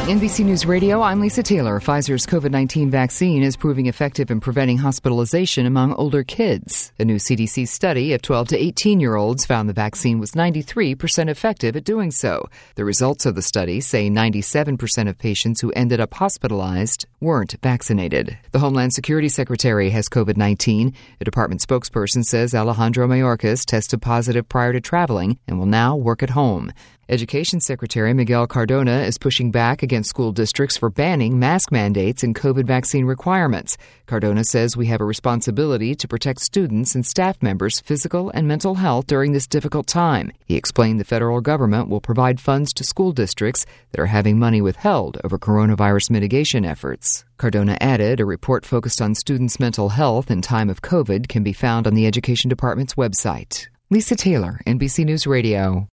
NBC News Radio, I'm Lisa Taylor. Pfizer's COVID-19 vaccine is proving effective in preventing hospitalization among older kids. A new CDC study of 12 to 18-year-olds found the vaccine was 93% effective at doing so. The results of the study say 97% of patients who ended up hospitalized weren't vaccinated. The Homeland Security Secretary has COVID-19. A department spokesperson says Alejandro Mayorkas tested positive prior to traveling and will now work at home. Education Secretary Miguel Cardona is pushing back against school districts for banning mask mandates and COVID vaccine requirements. Cardona says we have a responsibility to protect students and staff members' physical and mental health during this difficult time. He explained the federal government will provide funds to school districts that are having money withheld over coronavirus mitigation efforts. Cardona added a report focused on students' mental health in time of COVID can be found on the Education Department's website. Lisa Taylor, NBC News Radio.